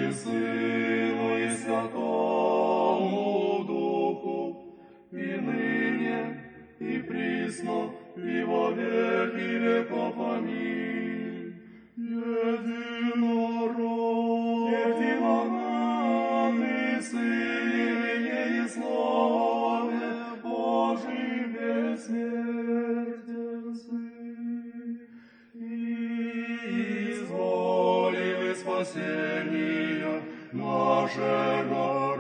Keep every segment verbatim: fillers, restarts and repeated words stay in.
и Сыну, и Святому Духу, и ныне, и присно, и во веки веков. Аминь. Единород, единородный Сыне, и Слове Божий бессмертен Сын, и изволил спасения нашего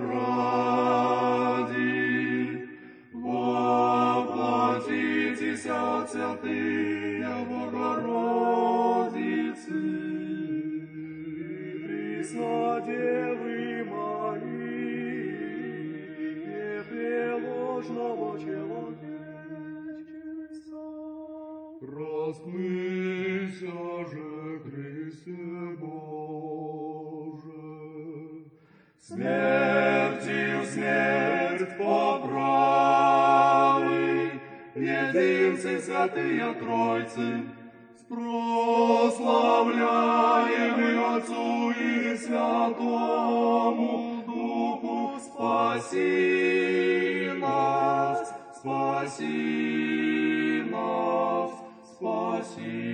ради. Воплотитесь от святые Богородицы, Преснодевы Марии, непреложного человечества. Раскмыся же, Христе Боже, смертью смерть поправы, единцы святые Тройцы, прославляемы Отцу и Святому Духу, спаси нас, спаси нас, спаси